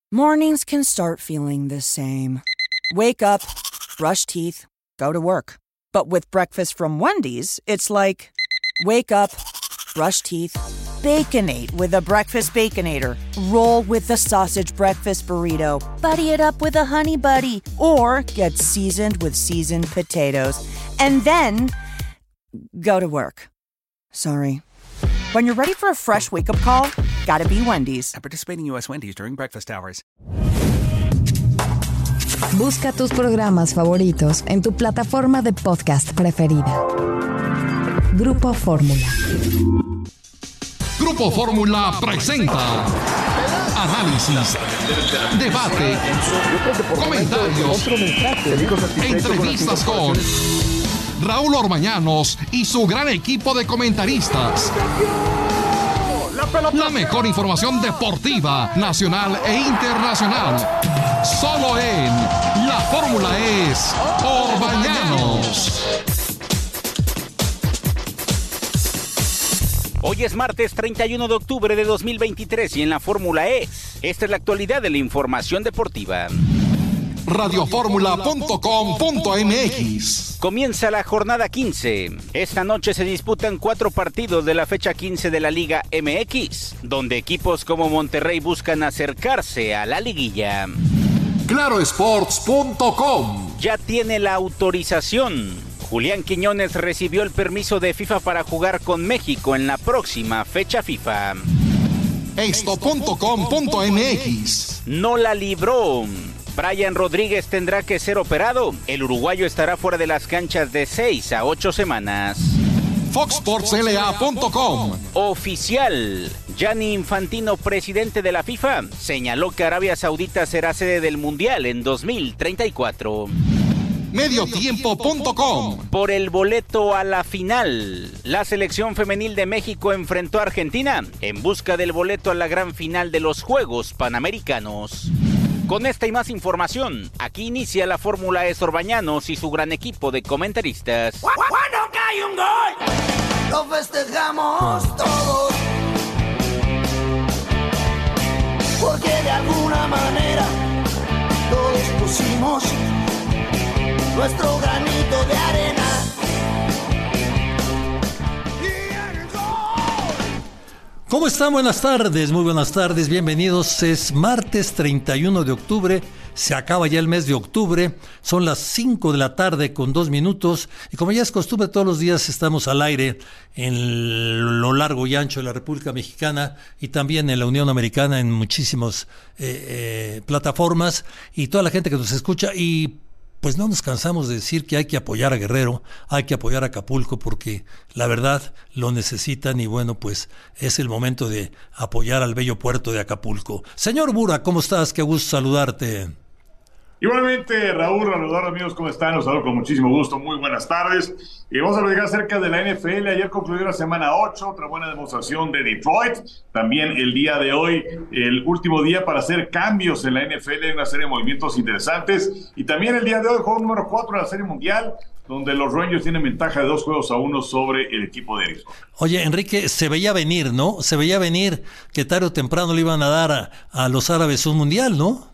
Mornings can start feeling the same. Wake up, brush teeth, go to work. But with breakfast from Wendy's, it's like, wake up, brush teeth, Baconate with a breakfast Baconator. Roll with the sausage breakfast burrito. Buddy it up with a Honey Buddy. Or get seasoned with seasoned potatoes. And then, go to work. Sorry. When you're ready for a fresh wake-up call, gotta be Wendy's. At participating U.S. Wendy's during breakfast hours. Busca tus programas favoritos en tu plataforma de podcast preferida. Grupo Fórmula. Grupo Fórmula presenta análisis, debate, comentarios, entrevistas con Raúl Orbañanos y su gran equipo de comentaristas. La mejor información deportiva, nacional e internacional. Solo en La Fórmula es Orbañanos. Hoy es martes 31 de octubre de 2023 y en la Fórmula E, esta es la actualidad de la información deportiva. Radioformula.com.mx. Comienza la jornada 15. Esta noche se disputan 4 partidos de la fecha 15 de la Liga MX, donde equipos como Monterrey buscan acercarse a la liguilla. Clarosports.com. Ya tiene la autorización. Julián Quiñones recibió el permiso de FIFA para jugar con México en la próxima fecha FIFA. Esto.com.mx. No la libró. Brian Rodríguez tendrá que ser operado. El uruguayo estará fuera de las canchas de 6 a 8 semanas. FoxSportsLA.com. Oficial. Gianni Infantino, presidente de la FIFA, señaló que Arabia Saudita será sede del Mundial en 2034. Mediotiempo.com. Por el boleto a la final, la selección femenil de México enfrentó a Argentina en busca del boleto a la gran final de los Juegos Panamericanos. Con esta y más información, aquí inicia la Fórmula E Orbañanos y su gran equipo de comentaristas. Cuando cae un gol, lo festejamos todos, porque de alguna manera todos pusimos nuestro granito de arena. ¿Cómo están? Buenas tardes, muy buenas tardes, bienvenidos. Es martes 31 de octubre, se acaba ya el mes de octubre, son las 5 de la tarde con 2 minutos y como ya es costumbre todos los días estamos al aire en lo largo y ancho de la República Mexicana y también en la Unión Americana en muchísimas plataformas y toda la gente que nos escucha y pues no nos cansamos de decir que hay que apoyar a Guerrero, hay que apoyar a Acapulco porque la verdad lo necesitan y bueno, pues es el momento de apoyar al bello puerto de Acapulco. Señor Bura, ¿cómo estás? Qué gusto saludarte. Igualmente, Raúl, Eduardo, amigos, ¿cómo están? Los saludo con muchísimo gusto, muy buenas tardes. Y vamos a platicar acerca de la NFL. Ayer concluyó la semana 8, otra buena demostración de Detroit. También el día de hoy, el último día para hacer cambios en la NFL, hay una serie de movimientos interesantes. Y también el día de hoy, juego número 4 de la Serie Mundial, donde los Rangers tienen ventaja de 2-1 sobre el equipo de Arizona. Oye, Enrique, se veía venir, ¿no? Se veía venir que tarde o temprano le iban a dar a los árabes un mundial, ¿no?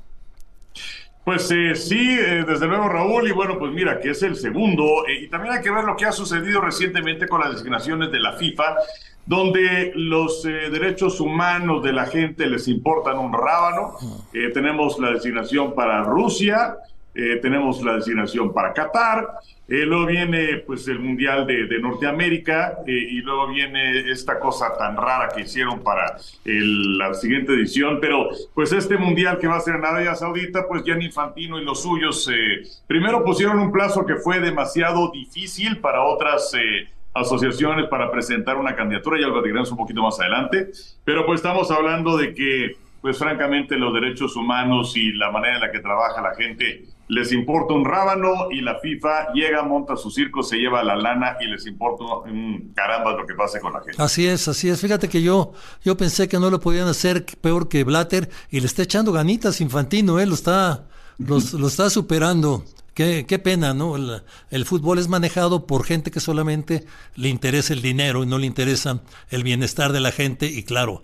Pues sí, desde luego, Raúl, y bueno, pues mira, que es el segundo, y también hay que ver lo que ha sucedido recientemente con las designaciones de la FIFA, donde los derechos humanos de la gente les importan un rábano. Tenemos la designación para Rusia, tenemos la designación para Qatar, luego viene pues el Mundial de Norteamérica, y luego viene esta cosa tan rara que hicieron para la siguiente edición, pero pues este Mundial que va a ser en Arabia Saudita, pues Gianni Infantino y los suyos primero pusieron un plazo que fue demasiado difícil para otras asociaciones para presentar una candidatura, ya lo platicaremos un poquito más adelante, pero pues estamos hablando de que pues francamente los derechos humanos y la manera en la que trabaja la gente les importa un rábano y la FIFA llega, monta su circo, se lleva la lana y les importa un caramba lo que pase con la gente. Así es. Fíjate que yo pensé que no lo podían hacer peor que Blatter y le está echando ganitas Infantino, lo está superando. Qué pena, ¿no? El fútbol es manejado por gente que solamente le interesa el dinero y no le interesa el bienestar de la gente. Y claro,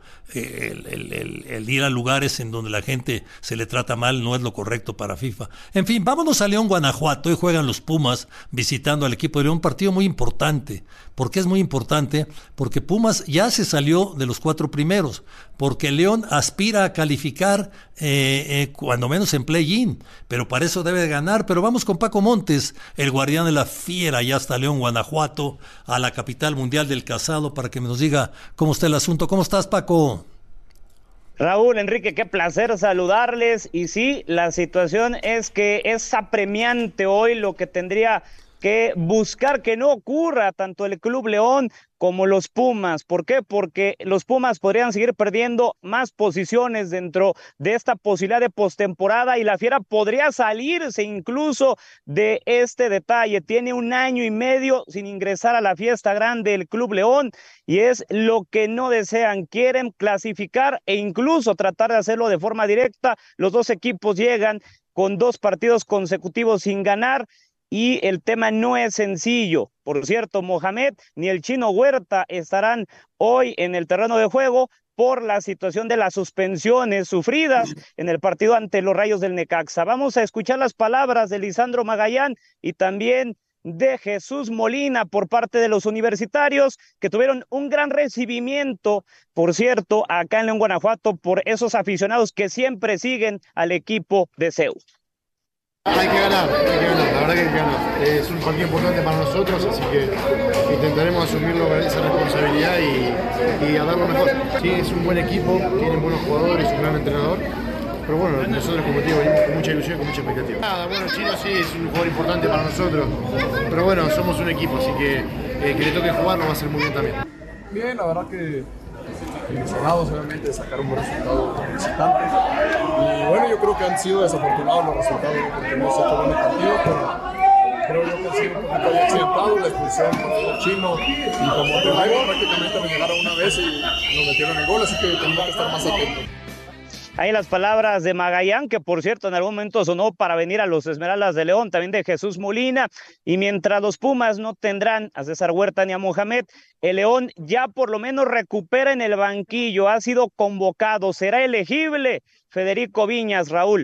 el ir a lugares en donde la gente se le trata mal no es lo correcto para FIFA. En fin, vámonos a León, Guanajuato. Hoy juegan los Pumas visitando al equipo de León. Un partido muy importante. ¿Por qué es muy importante? Porque Pumas ya se salió de los 4 primeros. Porque León aspira a calificar cuando menos en play-in. Pero para eso debe de ganar. Pero vamos con Paco Montes, el guardián de la fiera, ya hasta León, Guanajuato, a la capital mundial del calzado, para que nos diga cómo está el asunto. ¿Cómo estás, Paco? Raúl, Enrique, qué placer saludarles. Y sí, la situación es que es apremiante hoy lo que tendría que buscar que no ocurra tanto el Club León como los Pumas. ¿Por qué? Porque los Pumas podrían seguir perdiendo más posiciones dentro de esta posibilidad de postemporada y la Fiera podría salirse incluso de este detalle. Tiene 1 año y medio sin ingresar a la fiesta grande del Club León y es lo que no desean. Quieren clasificar e incluso tratar de hacerlo de forma directa. Los 2 equipos llegan con 2 partidos consecutivos sin ganar. Y el tema no es sencillo. Por cierto, Mohamed ni el Chino Huerta estarán hoy en el terreno de juego por la situación de las suspensiones sufridas en el partido ante los Rayos del Necaxa. Vamos a escuchar las palabras de Lisandro Magallán y también de Jesús Molina por parte de los universitarios, que tuvieron un gran recibimiento, por cierto, acá en León, Guanajuato, por esos aficionados que siempre siguen al equipo de CEU. Hay que ganar, la verdad que hay que ganar. Es un partido importante para nosotros, así que intentaremos asumirlo esa responsabilidad y a dar lo mejor. Sí, es un buen equipo, tienen buenos jugadores, un gran entrenador, pero bueno, nosotros como te digo, venimos con mucha ilusión y con mucha expectativa. Bueno, el Chino sí es un jugador importante para nosotros, pero bueno, somos un equipo, así que le toque jugar nos va a hacer muy bien también. Bien, la verdad que ilusionados obviamente de sacar un buen resultado como visitante y bueno, yo creo que han sido desafortunados los resultados porque hemos hecho buenos partidos, pero creo yo que han sido un poquito accidentado la expulsión del Chino y como te digo, prácticamente me llegaron una vez y nos metieron el gol, así que tenemos que estar más atentos. Ahí las palabras de Magallán, que por cierto en algún momento sonó para venir a los Esmeraldas de León, también de Jesús Molina, y mientras los Pumas no tendrán a César Huerta ni a Mohamed, el León ya por lo menos recupera en el banquillo, ha sido convocado, será elegible Federico Viñas, Raúl.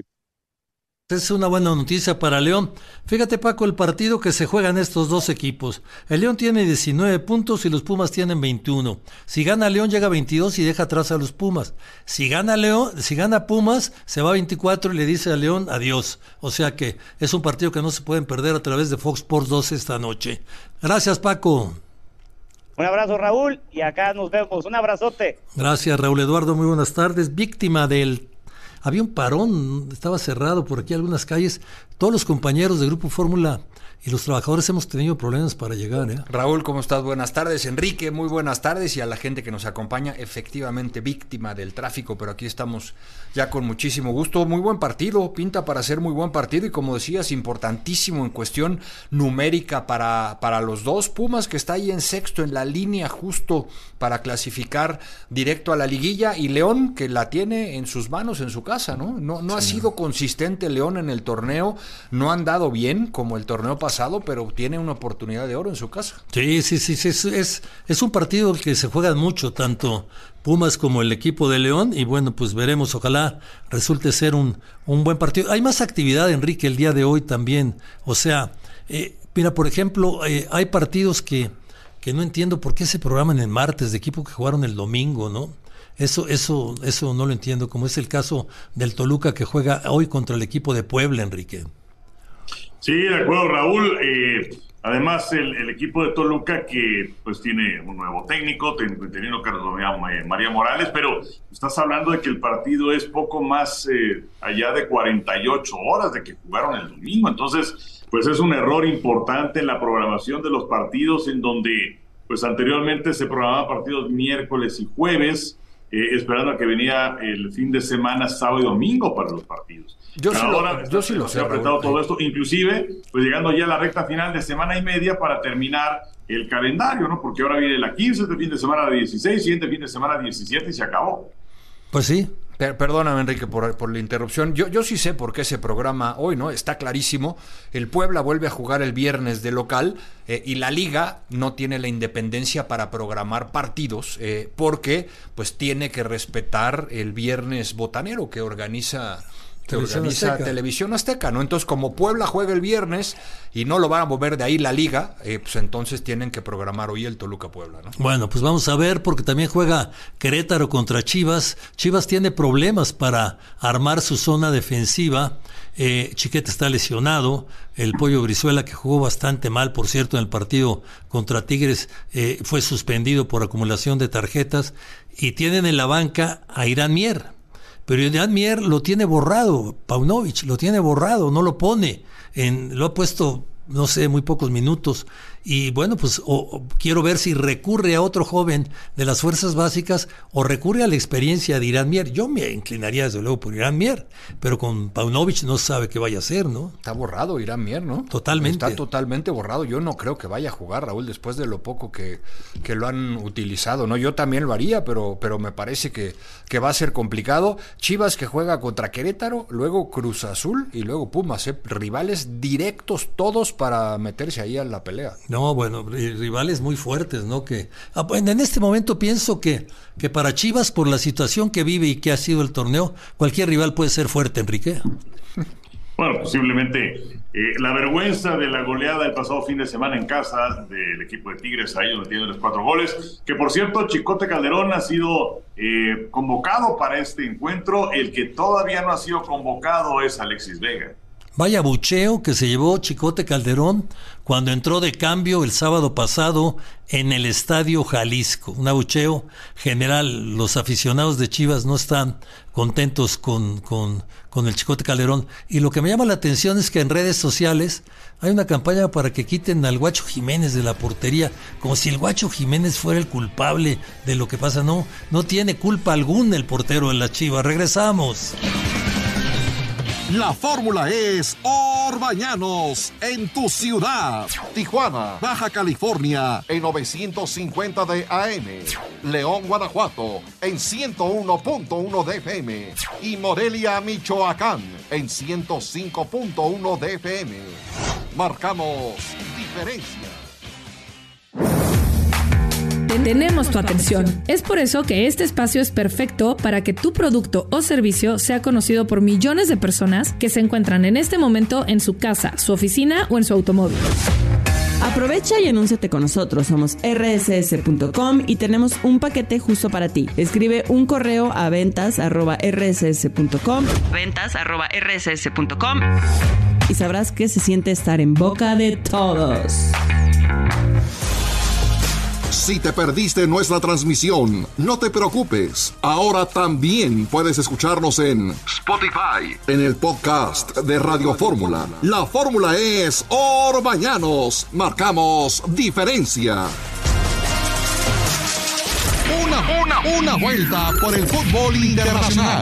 Es una buena noticia para León. Fíjate, Paco, el partido que se juegan estos 2 equipos. El León tiene 19 puntos y los Pumas tienen 21. Si gana León llega a 22 y deja atrás a los Pumas. Si gana Pumas, se va a 24 y le dice a León adiós. O sea que es un partido que no se pueden perder a través de Fox Sports 2 esta noche. Gracias, Paco. Un abrazo, Raúl, y acá nos vemos. Un abrazote. Gracias, Raúl Eduardo. Muy buenas tardes. Víctima del... Había un parón, estaba cerrado por aquí algunas calles. Todos los compañeros de Grupo Fórmula y los trabajadores hemos tenido problemas para llegar. Raúl, ¿cómo estás? Buenas tardes. Enrique, muy buenas tardes. Y a la gente que nos acompaña, efectivamente víctima del tráfico, pero aquí estamos ya con muchísimo gusto. Muy buen partido, pinta para ser muy buen partido y como decías, importantísimo en cuestión numérica para los dos. Pumas, que está ahí en sexto, en la línea justo para clasificar directo a la liguilla, y León, que la tiene en sus manos, en su casa, ¿no? No ha sido consistente León en el torneo, no ha andado bien como el torneo pasado, pero tiene una oportunidad de oro en su casa. Sí, es un partido que se juega mucho, tanto Pumas como el equipo de León, y bueno, pues veremos, ojalá resulte ser un buen partido. Hay más actividad, Enrique, el día de hoy también, o sea, mira, por ejemplo, hay partidos que no entiendo por qué se programan el martes, de equipo que jugaron el domingo, ¿no? Eso no lo entiendo, como es el caso del Toluca, que juega hoy contra el equipo de Puebla, Enrique. Sí, de acuerdo, Raúl. Además, el equipo de Toluca, que pues tiene un nuevo técnico, teniendo Carlos María Morales, pero estás hablando de que el partido es poco más allá de 48 horas de que jugaron el domingo. Entonces, pues es un error importante en la programación de los partidos, en donde pues anteriormente se programaban partidos miércoles y jueves, esperando a que venía el fin de semana, sábado y domingo para los partidos. Yo sí lo sé, apretado todo esto, inclusive pues llegando ya a la recta final de semana y media para terminar el calendario, ¿no? Porque ahora viene la 15, este fin de semana 16, siguiente fin de semana 17 y se acabó. Pues sí, Perdóname, Enrique, por la interrupción. Yo sí sé por qué se programa hoy, ¿no? Está clarísimo. El Puebla vuelve a jugar el viernes de local y la Liga no tiene la independencia para programar partidos porque pues tiene que respetar el viernes botanero que organiza Televisión Azteca, ¿no? Entonces, como Puebla juega el viernes y no lo van a mover de ahí la Liga, pues entonces tienen que programar hoy el Toluca-Puebla, ¿no? Bueno, pues vamos a ver, porque también juega Querétaro contra Chivas. Chivas tiene problemas para armar su zona defensiva. Chiquete está lesionado. El Pollo Brizuela, que jugó bastante mal, por cierto, en el partido contra Tigres, fue suspendido por acumulación de tarjetas. Y tienen en la banca a Irán Mier. Pero Irán Mier lo tiene borrado, Paunovic lo tiene borrado, no lo pone, lo ha puesto, no sé, muy pocos minutos. Y bueno, pues quiero ver si recurre a otro joven de las fuerzas básicas o recurre a la experiencia de Irán Mier. Yo me inclinaría desde luego por Irán Mier, pero con Paunovic no sabe qué vaya a hacer, ¿no? Está borrado Irán Mier, ¿no? Totalmente. Está totalmente borrado. Yo no creo que vaya a jugar, Raúl, después de lo poco que lo han utilizado, ¿no? Yo también lo haría, pero me parece que va a ser complicado. Chivas, que juega contra Querétaro, luego Cruz Azul y luego Pumas, rivales directos todos para meterse ahí a la pelea. No, bueno, rivales muy fuertes, ¿no? En este momento pienso que para Chivas, por la situación que vive y que ha sido el torneo, cualquier rival puede ser fuerte, Enrique. Bueno, posiblemente la vergüenza de la goleada el pasado fin de semana en casa del equipo de Tigres, ahí donde tiene los 4 goles, que por cierto Chicote Calderón ha sido convocado para este encuentro. El que todavía no ha sido convocado es Alexis Vega. Vaya bucheo que se llevó Chicote Calderón cuando entró de cambio el sábado pasado en el Estadio Jalisco. Un abucheo general. Los aficionados de Chivas no están contentos con el Chicote Calderón. Y lo que me llama la atención es que en redes sociales hay una campaña para que quiten al Guacho Jiménez de la portería, como si el Guacho Jiménez fuera el culpable de lo que pasa. No tiene culpa alguna el portero de las Chivas. Regresamos. La fórmula es Orbañanos en tu ciudad. Tijuana, Baja California en 950 de AM. León, Guanajuato en 101.1 de FM. Y Morelia, Michoacán en 105.1 de FM. Marcamos diferencia. Tenemos tu atención. Es por eso que este espacio es perfecto para que tu producto o servicio sea conocido por millones de personas que se encuentran en este momento en su casa, su oficina o en su automóvil. Aprovecha y anúnciate con nosotros. Somos rss.com y tenemos un paquete justo para ti. Escribe un correo a ventas@rss.com y sabrás que se siente estar en boca de todos. Si te perdiste nuestra transmisión, no te preocupes. Ahora también puedes escucharnos en Spotify, en el podcast de Radio Fórmula. La fórmula es Orbañanos. Marcamos diferencia. Una vuelta por el fútbol internacional.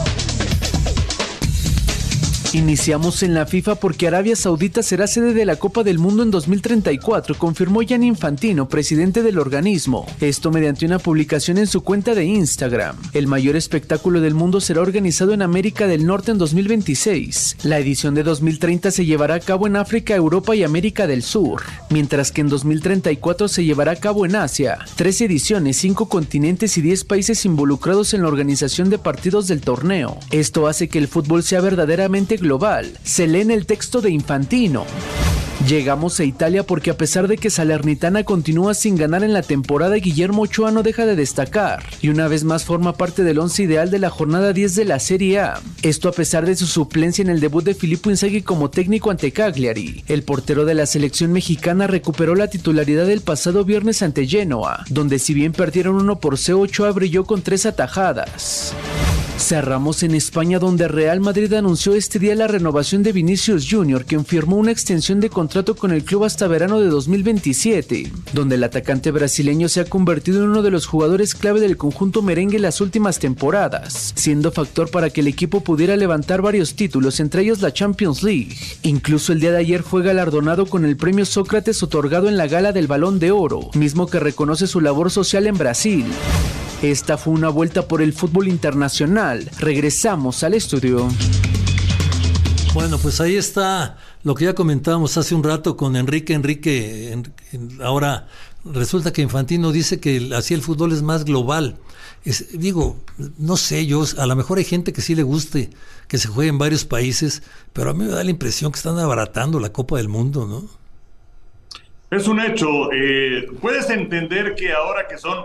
Iniciamos en la FIFA porque Arabia Saudita será sede de la Copa del Mundo en 2034, confirmó Gianni Infantino, presidente del organismo. Esto mediante una publicación en su cuenta de Instagram. El mayor espectáculo del mundo será organizado en América del Norte en 2026. La edición de 2030 se llevará a cabo en África, Europa y América del Sur, mientras que en 2034 se llevará a cabo en Asia. 3 ediciones, 5 continentes y 10 países involucrados en la organización de partidos del torneo. Esto hace que el fútbol sea verdaderamente global. Se lee en el texto de Infantino. Llegamos a Italia porque a pesar de que Salernitana continúa sin ganar en la temporada, Guillermo Ochoa no deja de destacar y una vez más forma parte del 11 ideal de la jornada 10 de la Serie A. Esto a pesar de su suplencia en el debut de Filippo Inzaghi como técnico ante Cagliari. El portero de la selección mexicana recuperó la titularidad el pasado viernes ante Genoa, donde si bien perdieron 1-0, Ochoa brilló con 3 atajadas. Cerramos en España, donde Real Madrid anunció este día la renovación de Vinicius Jr., quien firmó una extensión de contrato con el club hasta verano de 2027, donde el atacante brasileño se ha convertido en uno de los jugadores clave del conjunto merengue en las últimas temporadas, siendo factor para que el equipo pudiera levantar varios títulos, entre ellos la Champions League. Incluso el día de ayer fue galardonado con el premio Sócrates otorgado en la gala del Balón de Oro, mismo que reconoce su labor social en Brasil. Esta fue una vuelta por el fútbol internacional. Regresamos al estudio. Bueno, pues ahí está lo que ya comentábamos hace un rato con Enrique. Ahora resulta que Infantino dice que así el fútbol es más global. No sé, a lo mejor hay gente que sí le guste que se juegue en varios países, pero a mí me da la impresión que están abaratando la Copa del Mundo, ¿no? Es un hecho. Puedes entender que ahora que son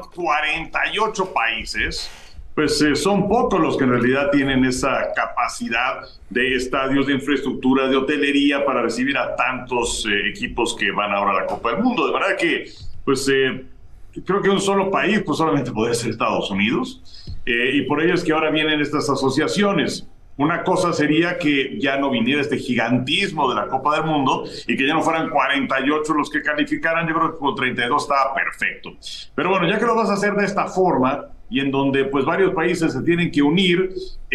48 países, pues son pocos los que en realidad tienen esa capacidad de estadios, de infraestructura, de hotelería para recibir a tantos equipos que van ahora a la Copa del Mundo. De manera que, pues, creo que un solo país, pues solamente podría ser Estados Unidos. Y por ello es que ahora vienen estas asociaciones. Una cosa sería que ya no viniera este gigantismo de la Copa del Mundo y que ya no fueran 48 los que calificaran. Yo creo que con 32 estaba perfecto. Pero bueno, ya que lo vas a hacer de esta forma y en donde pues varios países se tienen que unir,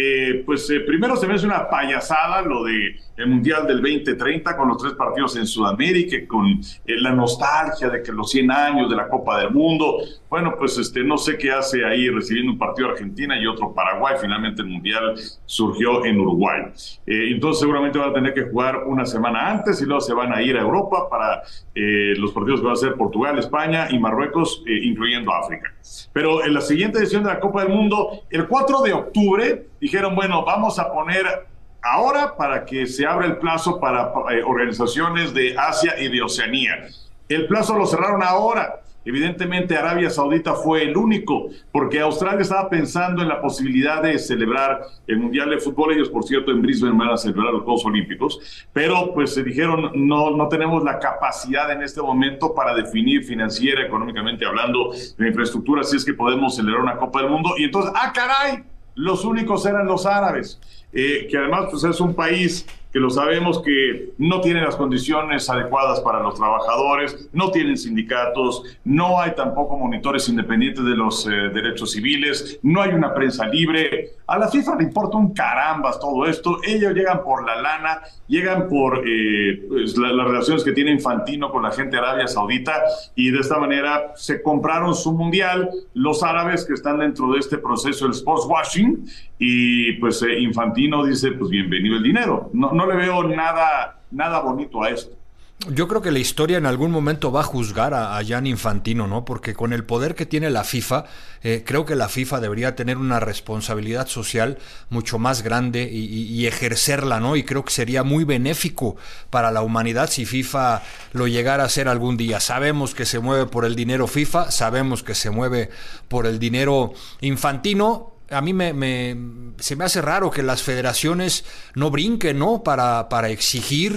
primero se me hace una payasada lo de el Mundial del 2030 con los 3 partidos en Sudamérica, con la nostalgia de que los 100 años de la Copa del Mundo. Bueno, pues no sé qué hace ahí recibiendo un partido Argentina y otro Paraguay. Finalmente el Mundial surgió en Uruguay. Entonces seguramente van a tener que jugar una semana antes y luego se van a ir a Europa para los partidos que van a ser Portugal, España y Marruecos, incluyendo África. Pero en la siguiente edición de la Copa del Mundo, el 4 de octubre, dijeron, bueno, vamos a poner ahora para que se abra el plazo para organizaciones de Asia y de Oceanía. El plazo lo cerraron ahora. Evidentemente Arabia Saudita fue el único, porque Australia estaba pensando en la posibilidad de celebrar el Mundial de Fútbol. Ellos, por cierto, en Brisbane van a celebrar los Juegos Olímpicos, pero pues se dijeron, no tenemos la capacidad en este momento para definir financiera, económicamente hablando, de infraestructura, si es que podemos celebrar una Copa del Mundo. Y entonces, caray, los únicos eran los árabes, que además pues es un país que lo sabemos que no tiene las condiciones adecuadas para los trabajadores, no tienen sindicatos, no hay tampoco monitores independientes de los derechos civiles, no hay una prensa libre. A la FIFA le importa un carambas todo esto. Ellos llegan por la lana, llegan por las relaciones que tiene Infantino con la gente de Arabia Saudita, y de esta manera se compraron su mundial los árabes que están dentro de este proceso del sports washing, y pues Infantino dice, pues bienvenido el dinero. No le veo nada bonito a esto. Yo creo que la historia en algún momento va a juzgar a Gianni Infantino, ¿no? Porque con el poder que tiene la FIFA, creo que la FIFA debería tener una responsabilidad social mucho más grande y ejercerla, ¿no? Y creo que sería muy benéfico para la humanidad si FIFA lo llegara a hacer algún día. Sabemos que se mueve por el dinero FIFA, sabemos que se mueve por el dinero Infantino. A mí se me hace raro que las federaciones no brinquen, ¿no? Para exigir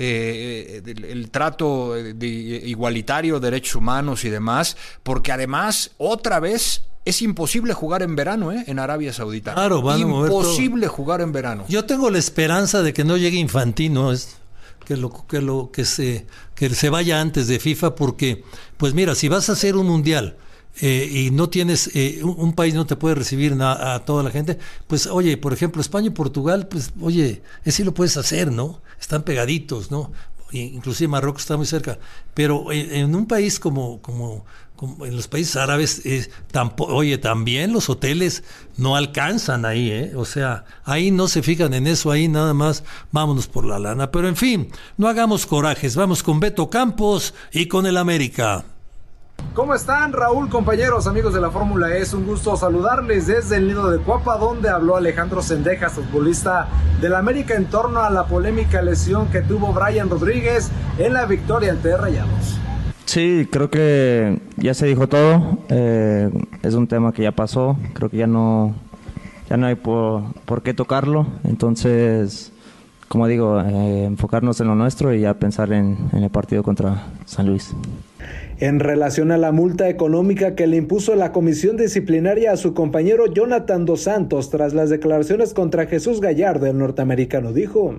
el trato igualitario, derechos humanos y demás, porque además, otra vez, es imposible jugar en verano, en Arabia Saudita. Claro, van a mover todo. Imposible jugar en verano. Yo tengo la esperanza de que no llegue Infantino, que se vaya antes de FIFA, porque, pues mira, si vas a hacer un mundial y no tienes, un país no te puede recibir a toda la gente, pues oye, por ejemplo, España y Portugal, pues oye, ese sí lo puedes hacer, ¿no? Están pegaditos, ¿no? Inclusive Marruecos está muy cerca, pero en un país como en los países árabes, también los hoteles no alcanzan ahí, o sea, ahí no se fijan en eso, ahí nada más vámonos por la lana. Pero en fin, no hagamos corajes, vamos con Beto Campos y con el América. ¿Cómo están, Raúl, compañeros, amigos de la Fórmula E? Es un gusto saludarles desde el Nido de Cuapa, donde habló Alejandro Zendejas, futbolista del América, en torno a la polémica lesión que tuvo Brian Rodríguez en la victoria ante Rayados. Sí, creo que ya se dijo todo. Es un tema que ya pasó. Creo que ya no hay por qué tocarlo. Entonces, como digo, enfocarnos en lo nuestro y ya pensar en el partido contra San Luis. En relación a la multa económica que le impuso la comisión disciplinaria a su compañero Jonathan Dos Santos tras las declaraciones contra Jesús Gallardo, el norteamericano dijo: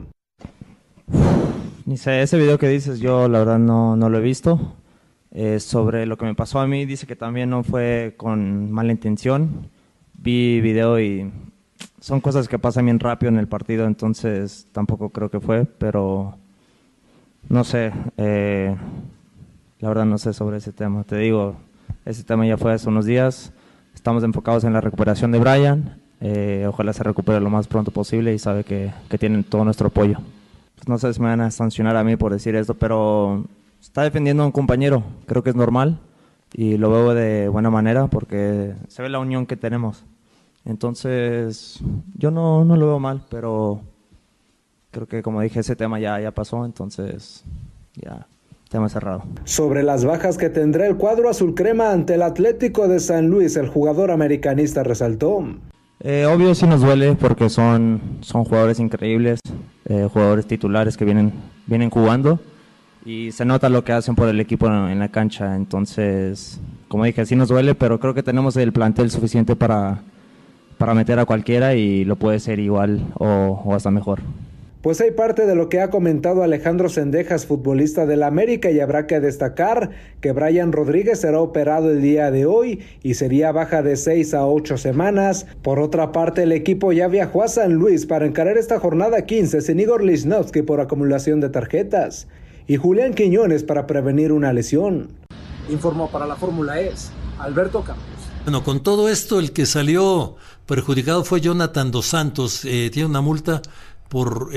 Ni sé, ese video que dices yo la verdad no lo he visto. Sobre lo que me pasó a mí, dice que también no fue con mala intención. Vi video y son cosas que pasan bien rápido en el partido, entonces tampoco creo que fue, pero no sé, la verdad no sé sobre ese tema. Te digo, ese tema ya fue hace unos días, estamos enfocados en la recuperación de Brian. Ojalá se recupere lo más pronto posible y sabe que tienen todo nuestro apoyo. Pues no sé si me van a sancionar a mí por decir esto, pero está defendiendo a un compañero, creo que es normal y lo veo de buena manera porque se ve la unión que tenemos. Entonces yo no lo veo mal, pero creo que como dije ese tema ya pasó, entonces ya tema cerrado. Sobre las bajas que tendrá el cuadro azul crema ante el Atlético de San Luis, el jugador americanista resaltó. Obvio sí nos duele porque son jugadores increíbles, jugadores titulares que vienen jugando y se nota lo que hacen por el equipo en la cancha. Entonces, como dije, sí nos duele, pero creo que tenemos el plantel suficiente para meter a cualquiera y lo puede ser igual o hasta mejor. Pues hay parte de lo que ha comentado Alejandro Zendejas, futbolista del América, y habrá que destacar que Brian Rodríguez será operado el día de hoy y sería baja de 6 a 8 semanas. Por otra parte, el equipo ya viajó a San Luis para encarar esta jornada 15 sin Igor Lichnowsky por acumulación de tarjetas y Julián Quiñones para prevenir una lesión. Informó para la Fórmula E Alberto Campos. Bueno, con todo esto el que salió perjudicado fue Jonathan Dos Santos. Tiene una multa por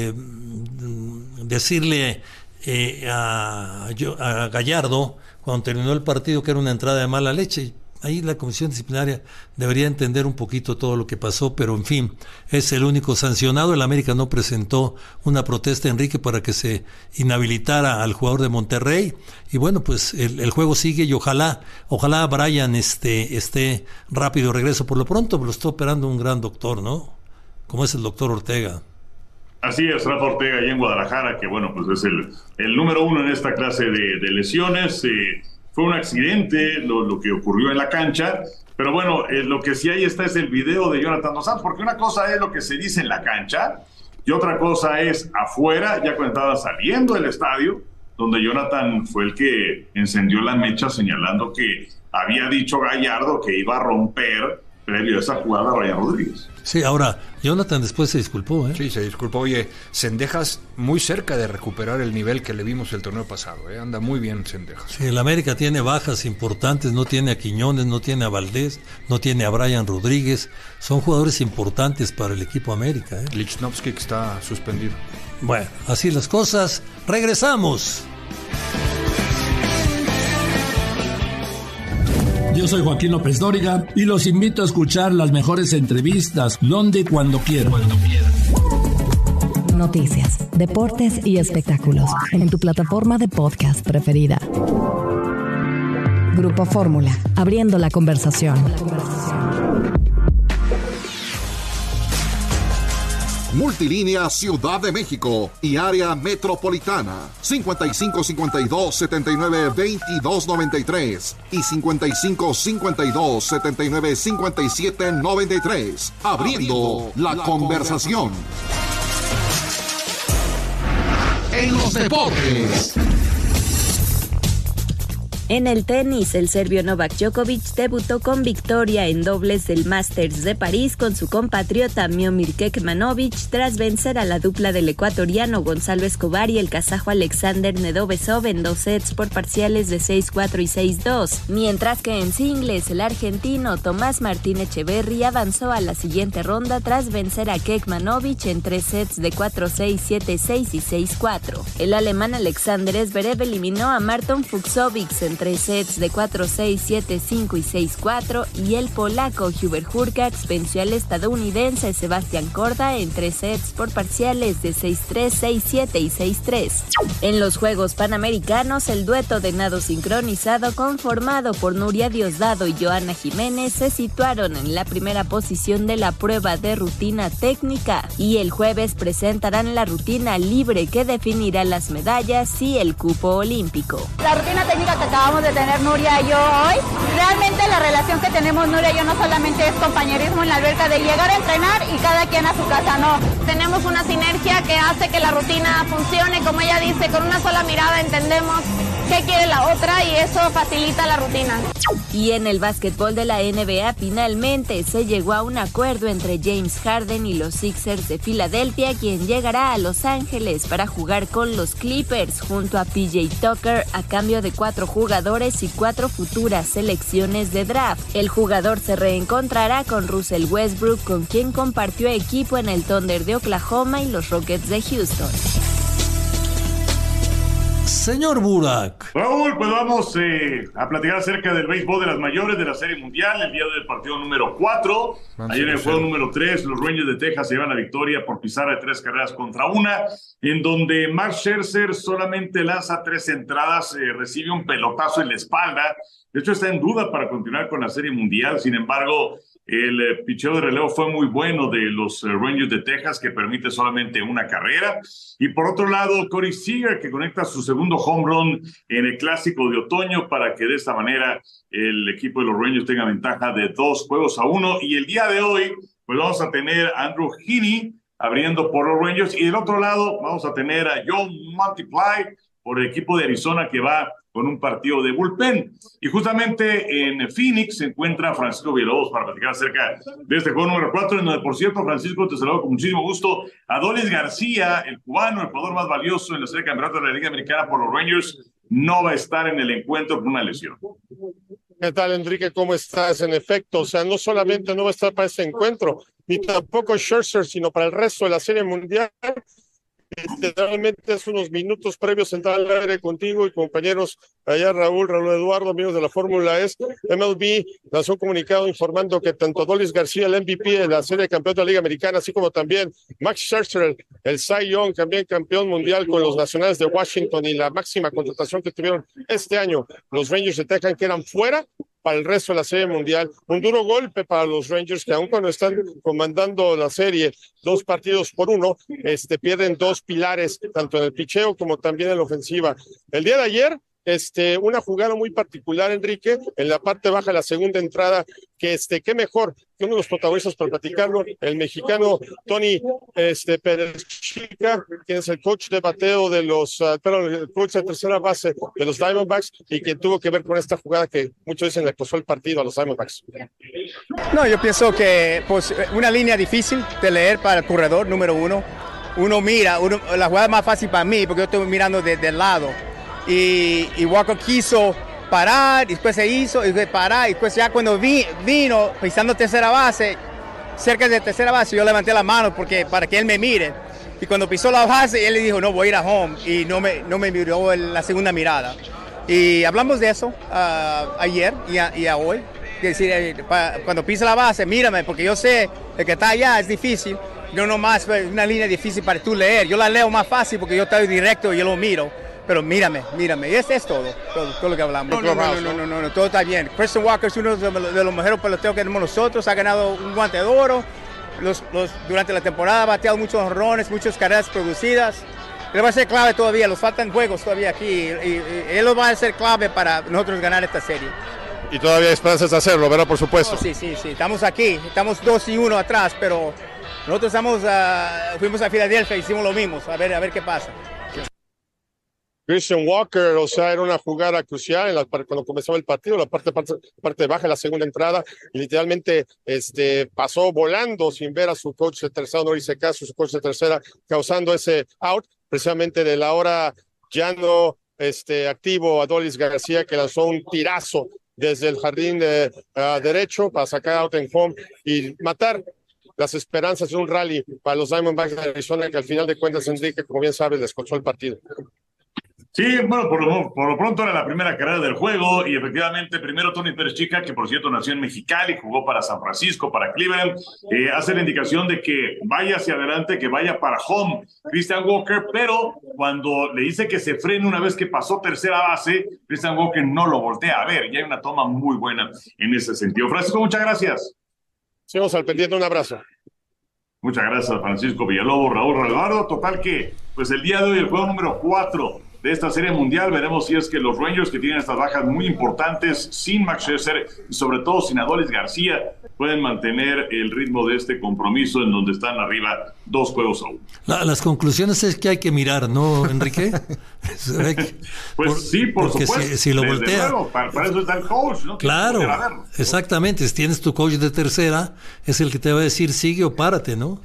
decirle a Gallardo cuando terminó el partido que era una entrada de mala leche. Ahí la comisión disciplinaria debería entender un poquito todo lo que pasó, pero en fin, es el único sancionado. El América no presentó una protesta, Enrique, para que se inhabilitara al jugador de Monterrey. Y bueno, pues el juego sigue y ojalá Brian esté rápido regreso. Por lo pronto lo está operando un gran doctor, ¿no? Como es el doctor Ortega. Así es, Rafa Ortega, allá en Guadalajara, que bueno, pues es el número uno en esta clase de lesiones. Fue un accidente lo que ocurrió en la cancha, pero bueno, lo que sí ahí está es el video de Jonathan Dos Santos, porque una cosa es lo que se dice en la cancha y otra cosa es afuera, ya cuando estaba saliendo del estadio, donde Jonathan fue el que encendió la mecha señalando que había dicho Gallardo que iba a romper previo a esa jugada a Brian Rodríguez. Sí, ahora, Jonathan después se disculpó, ¿eh? Sí, se disculpó. Oye, Zendejas muy cerca de recuperar el nivel que le vimos el torneo pasado, ¿eh? Anda muy bien Zendejas. Sí, el América tiene bajas importantes, no tiene a Quiñones, no tiene a Valdés, no tiene a Brian Rodríguez. Son jugadores importantes para el equipo América, ¿eh? Lichnowsky que está suspendido. Bueno, así las cosas. ¡Regresamos! Yo soy Joaquín López Dóriga y los invito a escuchar las mejores entrevistas donde y cuando quieran. Noticias, deportes y espectáculos en tu plataforma de podcast preferida. Grupo Fórmula, abriendo la conversación. Multilínea Ciudad de México y área metropolitana 5552-792293 y 5552-795793. Abriendo la conversación. En los deportes. En el tenis, el serbio Novak Djokovic debutó con victoria en dobles del Masters de París con su compatriota Miomir Kekmanovic tras vencer a la dupla del ecuatoriano Gonzalo Escobar y el kazajo Alexander Nedovesov en 2 sets por parciales de 6-4 y 6-2, mientras que en singles el argentino Tomás Martín Echeverry avanzó a la siguiente ronda tras vencer a Kekmanovic en 3 sets de 4-6, 7-6 y 6-4. El alemán Alexander Zverev eliminó a Marton Fucsovics en 3 sets de 4-6, 7-5 y 6-4 y el polaco Hubert Hurkacz venció al estadounidense Sebastián Korda en 3 sets por parciales de 6-3, 6-7 y 6-3. En los Juegos Panamericanos, el dueto de nado sincronizado conformado por Nuria Diosdado y Joana Jiménez se situaron en la primera posición de la prueba de rutina técnica y el jueves presentarán la rutina libre que definirá las medallas y el cupo olímpico. La rutina técnica que acabamos de tener Nuria y yo hoy, realmente la relación que tenemos Nuria y yo no solamente es compañerismo en la alberca de llegar a entrenar y cada quien a su casa, no. Tenemos una sinergia que hace que la rutina funcione, como ella dice, con una sola mirada entendemos qué quiere la otra y eso facilita la rutina. Y en el básquetbol de la NBA finalmente se llegó a un acuerdo entre James Harden y los Sixers de Filadelfia, quien llegará a Los Ángeles para jugar con los Clippers junto a PJ Tucker a cambio de 4 jugadores y 4 futuras selecciones de draft. El jugador se reencontrará con Russell Westbrook, con quien compartió equipo en el Thunder de Oklahoma y los Rockets de Houston. Señor Burak. Raúl, pues vamos a platicar acerca del béisbol de las mayores de la Serie Mundial, el día del partido número 4. Ayer en el juego número 3, los Rangers de Texas se llevan la victoria por pizarra de 3 carreras contra 1, en donde Max Scherzer solamente lanza 3 entradas, recibe un pelotazo en la espalda. De hecho, está en duda para continuar con la Serie Mundial. Sin embargo, el picheo de relevo fue muy bueno de los Rangers de Texas, que permite solamente 1 carrera. Y por otro lado, Corey Seager, que conecta su segundo home run en el Clásico de Otoño, para que de esta manera el equipo de los Rangers tenga ventaja de 2-1. Y el día de hoy, pues vamos a tener a Andrew Heaney abriendo por los Rangers. Y del otro lado, vamos a tener a John Multiply por el equipo de Arizona, que va con un partido de bullpen. Y justamente en Phoenix se encuentra Francisco Villalobos para platicar acerca de este juego número 4, en donde, por cierto, Francisco, te saludo con muchísimo gusto. Adolis García, el cubano, el jugador más valioso en la serie de campeonato de la Liga Americana por los Rangers, no va a estar en el encuentro por una lesión. ¿Qué tal, Enrique? ¿Cómo estás? En efecto, o sea, no solamente no va a estar para este encuentro, ni tampoco Scherzer, sino para el resto de la Serie Mundial. Literalmente hace unos minutos previos a entrar al aire contigo y compañeros allá, Raúl Eduardo, amigos de la Fórmula E, MLB lanzó un comunicado informando que tanto Adolis García, el MVP de la Serie de Campeonato de la Liga Americana, así como también Max Scherzer, el Cy Young, también campeón mundial con los Nacionales de Washington, y la máxima contratación que tuvieron este año los Rangers de Texas, que eran fuera para el resto de la Serie Mundial. Un duro golpe para los Rangers, que aun cuando están comandando la serie 2-1, pierden 2 pilares, tanto en el picheo como también en la ofensiva. El día de ayer, una jugada muy particular, Enrique, en la parte baja de la segunda entrada, que qué mejor que uno de los protagonistas para platicarlo, el mexicano Tony Pérez Chica, quien es el coach de bateo de el coach de tercera base de los Diamondbacks, y quien tuvo que ver con esta jugada que muchos dicen le costó el partido a los Diamondbacks. No, yo pienso que pues una línea difícil de leer para el corredor número 1. Uno mira, la jugada es más fácil para mí porque yo estoy mirando desde el lado. Y Walker quiso parar, y después se hizo, y parar, y después ya cuando vino pisando tercera base, cerca de tercera base, yo levanté la mano para que él me mire. Y cuando pisó la base, él le dijo, no, voy a ir a home, y no me miró en la segunda mirada. Y hablamos de eso ayer y a hoy. Es decir, cuando pisa la base, mírame, porque yo sé el que está allá es difícil. Yo nomás, una línea difícil para tú leer. Yo la leo más fácil porque yo estoy directo y yo lo miro. Pero mírame. Y eso es todo lo que hablamos. No, todo está bien. Christian Walker es uno de los mejores peloteros que tenemos nosotros. Ha ganado un guante de oro. Durante la temporada ha bateado muchos honrones, muchas carreras producidas. Él va a ser clave todavía. Nos faltan juegos todavía aquí. Y él va a ser clave para nosotros ganar esta serie. Y todavía hay esperanzas de hacerlo, ¿verdad? Por supuesto. Oh, sí. Estamos aquí. Estamos 2-1 atrás, pero nosotros fuimos a Filadelfia y hicimos lo mismo. A ver qué pasa. Christian Walker, o sea, era una jugada crucial cuando comenzaba el partido, la parte baja de la segunda entrada, y literalmente pasó volando sin ver a su coach de tercera, no hice caso, su coach de tercera, causando ese out, precisamente del ahora ya no activo Adolis García, que lanzó un tirazo desde el jardín derecho para sacar out en home y matar las esperanzas de un rally para los Diamondbacks de Arizona, que al final de cuentas, Enrique, como bien sabes, les costó el partido. Sí, bueno, por lo pronto era la primera carrera del juego, y efectivamente primero Tony Pérez Chica, que por cierto nació en Mexicali, jugó para San Francisco, para Cleveland, hace la indicación de que vaya hacia adelante, que vaya para home Christian Walker, pero cuando le dice que se frene una vez que pasó tercera base, Christian Walker no lo voltea a ver, y hay una toma muy buena en ese sentido. Francisco, muchas gracias. Seguimos al pendiente, un abrazo. Muchas gracias, Francisco Villalobos, Raúl Eduardo. Total que, pues el día de hoy, el juego número 4 de esta Serie Mundial, veremos si es que los Rangers, que tienen estas bajas muy importantes, sin Max Scherzer y sobre todo sin Adolis García, pueden mantener el ritmo de este compromiso en donde están arriba 2-1. Las conclusiones es que hay que mirar, ¿no, Enrique? Sí, por porque supuesto. Si lo voltea. Luego, para eso está el coach, ¿no? Claro, exactamente. Si tienes tu coach de tercera, es el que te va a decir sigue o párate, ¿no?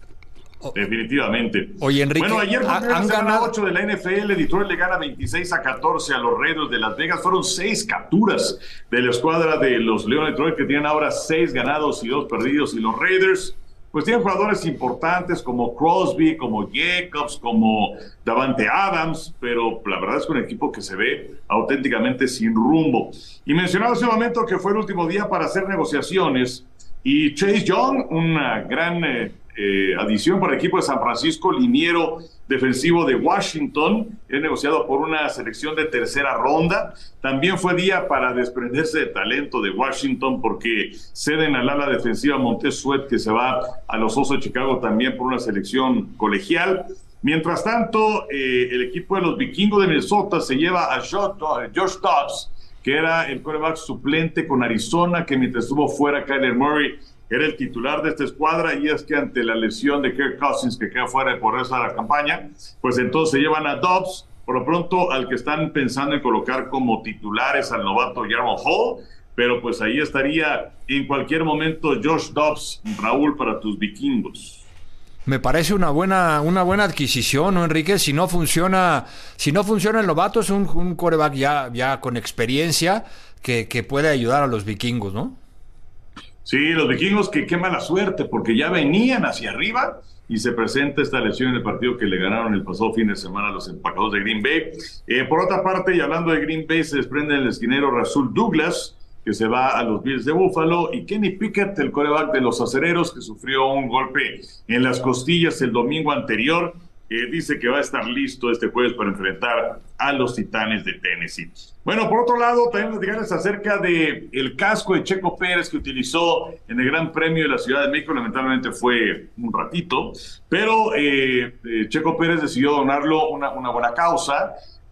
Definitivamente. Oye, Enrique, bueno, ayer han ganado 8 de la NFL. Detroit le gana 26-14 a los Raiders de Las Vegas. Fueron 6 capturas de la escuadra de los Leones de Detroit, que tienen ahora 6 ganados y 2 perdidos. Y los Raiders, pues tienen jugadores importantes como Crosby, como Jacobs, como Davante Adams, pero la verdad es que un equipo que se ve auténticamente sin rumbo. Y mencionaba hace un momento que fue el último día para hacer negociaciones, y Chase Young, una gran adición para el equipo de San Francisco, liniero defensivo de Washington, es negociado por una selección de tercera ronda. También fue día para desprenderse de talento de Washington, porque ceden al ala defensiva Montez Sweat, que se va a los Osos de Chicago también por una selección colegial. Mientras tanto, el equipo de los Vikingos de Minnesota se lleva a Josh Dobbs, que era el quarterback suplente con Arizona, que mientras estuvo fuera Kyler Murray era el titular de esta escuadra, y es que ante la lesión de Kirk Cousins, que queda fuera por el resto de la campaña, pues entonces se llevan a Dobbs. Por lo pronto, al que están pensando en colocar como titulares al novato Jarrell Hall, pero pues ahí estaría en cualquier momento Josh Dobbs, Raúl, para tus Vikingos. Me parece una buena adquisición, ¿no, Enrique? Si no funciona el novato, es un quarterback ya con experiencia que puede ayudar a los Vikingos, ¿no? Sí, los Vikingos, que qué mala suerte, porque ya venían hacia arriba y se presenta esta lesión en el partido que le ganaron el pasado fin de semana a los empacadores de Green Bay. Por otra parte, y hablando de Green Bay, se desprende el esquinero Rasul Douglas, que se va a los Bills de Buffalo, y Kenny Pickett, el quarterback de los Acereros, que sufrió un golpe en las costillas el domingo anterior, dice que va a estar listo este jueves para enfrentar a los Titanes de Tennessee. Bueno, por otro lado, también platicarles acerca de el casco de Checo Pérez que utilizó en el Gran Premio de la Ciudad de México. Lamentablemente fue un ratito, pero Checo Pérez decidió donarlo una buena causa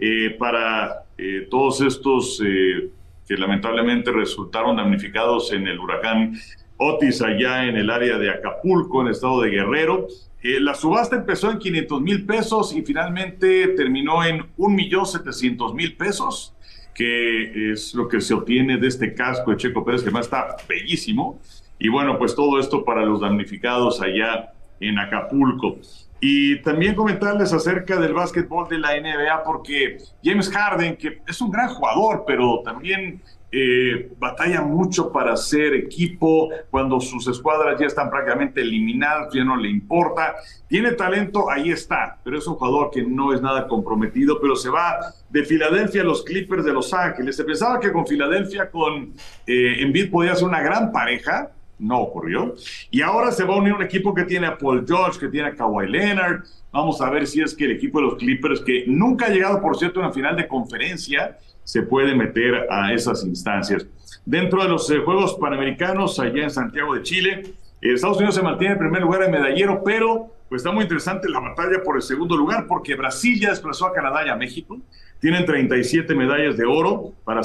para todos estos que lamentablemente resultaron damnificados en el huracán Otis allá en el área de Acapulco, en el estado de Guerrero. La subasta empezó en 500,000 pesos y finalmente terminó en 1,700,000 pesos, que es lo que se obtiene de este casco de Checo Pérez, que además está bellísimo. Y bueno, pues todo esto para los damnificados allá en Acapulco. Y también comentarles acerca del básquetbol de la NBA, porque James Harden, que es un gran jugador, pero también batalla mucho para hacer equipo cuando sus escuadras ya están prácticamente eliminadas, ya no le importa. Tiene talento, ahí está, pero es un jugador que no es nada comprometido, pero se va de Filadelfia a los Clippers de Los Ángeles. Se pensaba que con Filadelfia, con Embiid podía ser una gran pareja, no ocurrió, y ahora se va a unir un equipo que tiene a Paul George, que tiene a Kawhi Leonard. Vamos a ver si es que el equipo de los Clippers, que nunca ha llegado, por cierto, a una final de conferencia, se puede meter a esas instancias. Dentro de los Juegos Panamericanos, allá en Santiago de Chile, Estados Unidos se mantiene en primer lugar en medallero, pero pues está muy interesante la batalla por el segundo lugar, porque Brasil ya desplazó a Canadá y a México. Tienen 37 medallas de oro para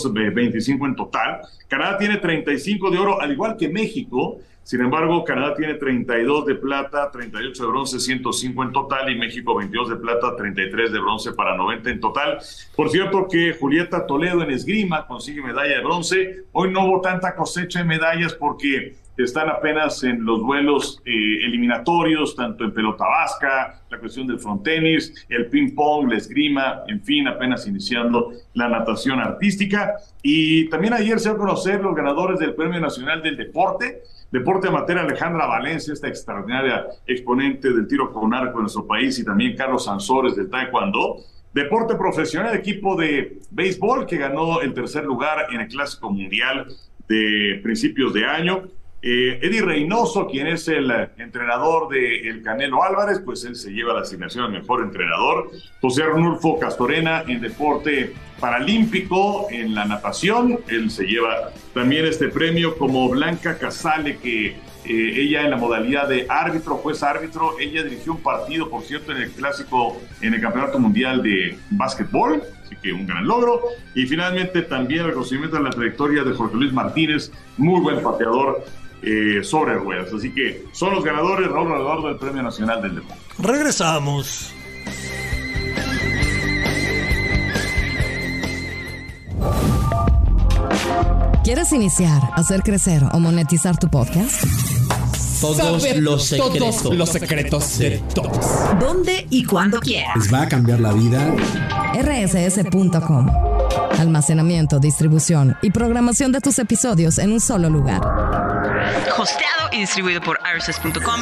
125 en total. Canadá tiene 35 de oro, al igual que México. Sin embargo, Canadá tiene 32 de plata, 38 de bronce, 105 en total, y México 22 de plata, 33 de bronce para 90 en total. Por cierto que Julieta Toledo en esgrima consigue medalla de bronce. Hoy no hubo tanta cosecha de medallas porque están apenas en los duelos eliminatorios, tanto en pelota vasca, la cuestión del frontenis, el ping pong, la esgrima, en fin, apenas iniciando la natación artística. Y también ayer se dio a conocer los ganadores del Premio Nacional del Deporte Amateur, Alejandra Valencia, esta extraordinaria exponente del tiro con arco en nuestro país, y también Carlos Sansores del taekwondo. Deporte profesional, equipo de béisbol que ganó el tercer lugar en el Clásico Mundial de principios de año. Eddie Reynoso, quien es el entrenador de el Canelo Álvarez, pues él se lleva la asignación al mejor entrenador. José Arnulfo Castorena en deporte paralímpico, en la natación, él se lleva también este premio, como Blanca Casale, que ella en la modalidad de árbitro, juez árbitro. Ella dirigió un partido, por cierto, en el clásico, en el Campeonato Mundial de Básquetbol, así que un gran logro. Y finalmente también el reconocimiento de la trayectoria de Jorge Luis Martínez, muy buen pateador sobre ruedas. Así que son los ganadores, Raúl Eduardo, del Premio Nacional del Deporte. Regresamos. ¿Quieres iniciar, hacer crecer o monetizar tu podcast? Todos los secretos de todos. ¿Dónde y cuándo quieras? Les va a cambiar la vida. rss.com. Almacenamiento, distribución y programación de tus episodios en un solo lugar. Hosteado y distribuido por rss.com.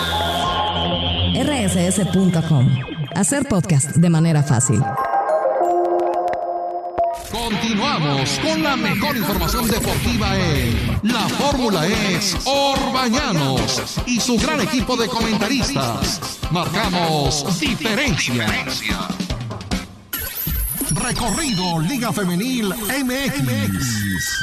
rss.com. Hacer podcast de manera fácil. Continuamos con la mejor información deportiva en La Fórmula es Orbañanos y su gran equipo de comentaristas. Marcamos diferencia. Recorrido Liga Femenil MX.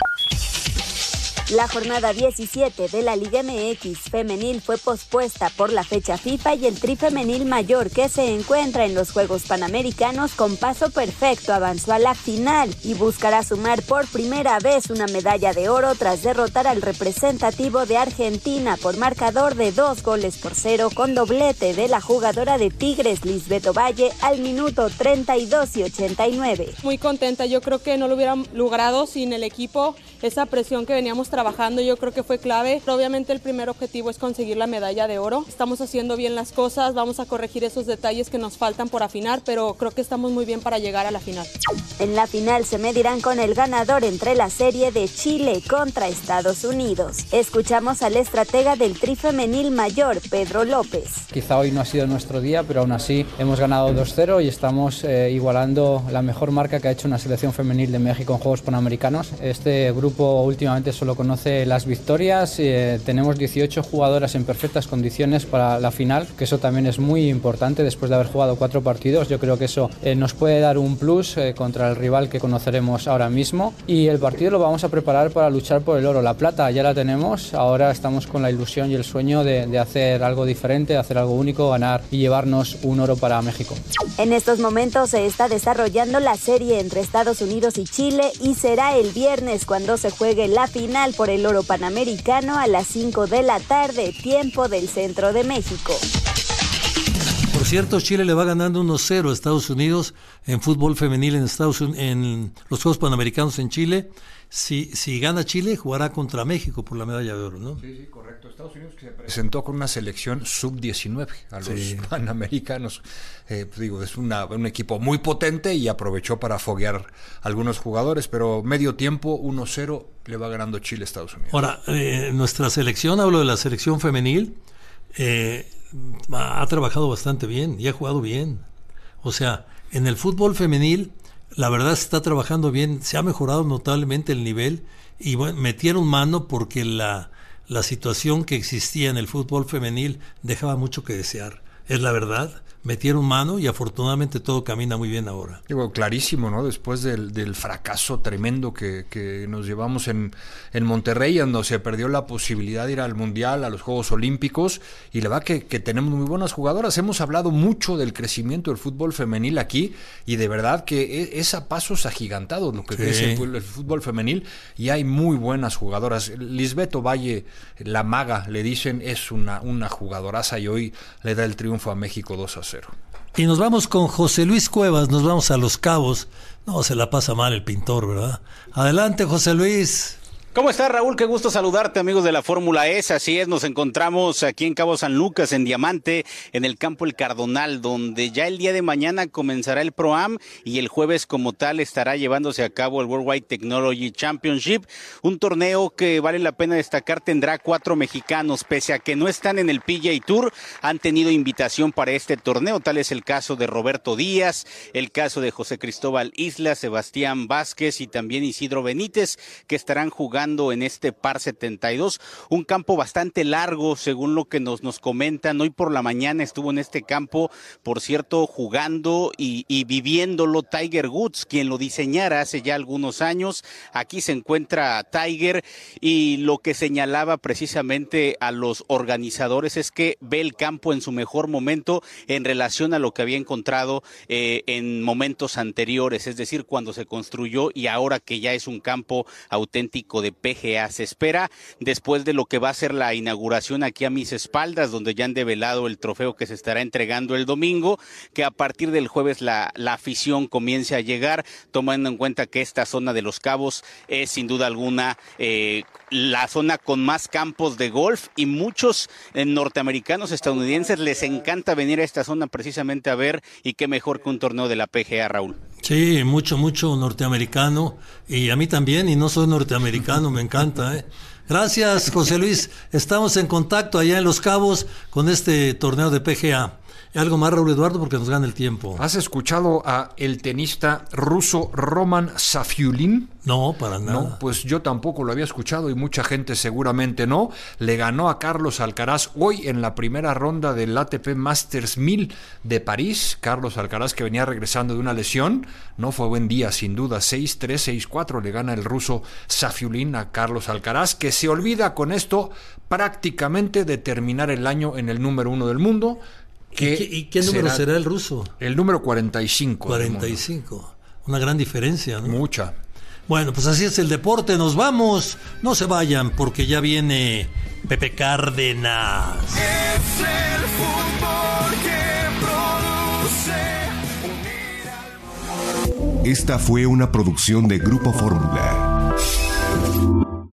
La jornada 17 de la Liga MX femenil fue pospuesta por la fecha FIFA y el Tri Femenil Mayor, que se encuentra en los Juegos Panamericanos con paso perfecto, avanzó a la final y buscará sumar por primera vez una medalla de oro tras derrotar al representativo de Argentina por marcador de 2-0 con doblete de la jugadora de Tigres, Lisbeth Ovalle, al minuto 32 y 89. Muy contenta, yo creo que no lo hubieran logrado sin el equipo, esa presión que veníamos trabajando yo creo que fue clave. Obviamente el primer objetivo es conseguir la medalla de oro. Estamos haciendo bien las cosas, vamos a corregir esos detalles que nos faltan por afinar, pero creo que estamos muy bien para llegar a la final. En la final se medirán con el ganador entre la serie de Chile contra Estados Unidos. Escuchamos al estratega del Tri Femenil Mayor, Pedro López. Quizá hoy no ha sido nuestro día, pero aún así hemos ganado 2-0 y estamos igualando la mejor marca que ha hecho una selección femenil de México en Juegos Panamericanos. Este grupo últimamente solo conoce las victorias, tenemos 18 jugadoras en perfectas condiciones para la final, que eso también es muy importante después de haber jugado 4 partidos. Yo creo que eso nos puede dar un plus contra el rival que conoceremos ahora mismo, y el partido lo vamos a preparar para luchar por el oro. La plata ya la tenemos, ahora estamos con la ilusión y el sueño de hacer algo diferente, hacer algo único, ganar y llevarnos un oro para México. En estos momentos se está desarrollando la serie entre Estados Unidos y Chile y será el viernes cuando se juegue la final por el oro panamericano a las 5 de la tarde, tiempo del centro de México. Por cierto, Chile le va ganando 1-0 a Estados Unidos en fútbol femenil en los Juegos Panamericanos en Chile. Si gana Chile, jugará contra México por la medalla de oro, ¿no? Sí, correcto. Estados Unidos que se presentó con una selección sub-19 a los Panamericanos. Es un equipo muy potente y aprovechó para foguear algunos jugadores, pero medio tiempo, 1-0, le va ganando Chile a Estados Unidos. Ahora, nuestra selección, hablo de la selección femenil, ha trabajado bastante bien y ha jugado bien. O sea, en el fútbol femenil la verdad se está trabajando bien, se ha mejorado notablemente el nivel y bueno, metieron mano porque la situación que existía en el fútbol femenil dejaba mucho que desear, es la verdad. Metieron mano y afortunadamente todo camina muy bien ahora. Clarísimo, ¿no? Después del fracaso tremendo que nos llevamos en Monterrey, donde se perdió la posibilidad de ir al Mundial, a los Juegos Olímpicos, y la verdad que tenemos muy buenas jugadoras. Hemos hablado mucho del crecimiento del fútbol femenil aquí, y de verdad que es a pasos agigantados lo que crece el fútbol femenil, y hay muy buenas jugadoras. Lisbeth Ovalle, la maga, le dicen, es una jugadoraza, y hoy le da el triunfo a México 2-0. Y nos vamos con José Luis Cuevas, nos vamos a Los Cabos. No, se la pasa mal el pintor, ¿verdad? Adelante, José Luis. ¿Cómo estás, Raúl? Qué gusto saludarte, amigos de la Fórmula E. Así es, nos encontramos aquí en Cabo San Lucas, en Diamante, en el campo El Cardonal, donde ya el día de mañana comenzará el Pro-Am y el jueves como tal estará llevándose a cabo el Worldwide Technology Championship, un torneo que vale la pena destacar, tendrá 4 mexicanos, pese a que no están en el PGA Tour, han tenido invitación para este torneo, tal es el caso de Roberto Díaz, el caso de José Cristóbal Isla, Sebastián Vázquez y también Isidro Benítez, que estarán jugando jugando en este par 72, un campo bastante largo según lo que nos comentan. Hoy por la mañana estuvo en este campo, por cierto, jugando y viviéndolo Tiger Woods, quien lo diseñara hace ya algunos años. Aquí se encuentra Tiger, y lo que señalaba precisamente a los organizadores es que ve el campo en su mejor momento en relación a lo que había encontrado en momentos anteriores, es decir, cuando se construyó y ahora que ya es un campo auténtico de PGA. Se espera, después de lo que va a ser la inauguración aquí a mis espaldas, donde ya han develado el trofeo que se estará entregando el domingo, que a partir del jueves la afición comience a llegar, tomando en cuenta que esta zona de Los Cabos es sin duda alguna la zona con más campos de golf, y muchos norteamericanos, estadounidenses, les encanta venir a esta zona precisamente a ver, y qué mejor que un torneo de la PGA, Raúl. Sí, mucho norteamericano, y a mí también, y no soy norteamericano, me encanta, Gracias, José Luis. Estamos en contacto allá en Los Cabos con este torneo de PGA. ¿Algo más, Raúl Eduardo? Porque nos gana el tiempo. ¿Has escuchado a el tenista ruso Roman Safiullin? No, para nada. No, pues yo tampoco lo había escuchado y mucha gente seguramente no. Le ganó a Carlos Alcaraz hoy en la primera ronda del ATP Masters 1000 de París. Carlos Alcaraz, que venía regresando de una lesión, no fue buen día sin duda. 6-3, 6-4 le gana el ruso Safiullin a Carlos Alcaraz, que se olvida con esto prácticamente de terminar el año en el número 1 del mundo. ¿Y qué número será el ruso? El número 45. 45. Una gran diferencia, ¿no? Mucha. Bueno, pues así es el deporte. Nos vamos. No se vayan porque ya viene Pepe Cárdenas. Es el fútbol que produce. Esta fue una producción de Grupo Fórmula.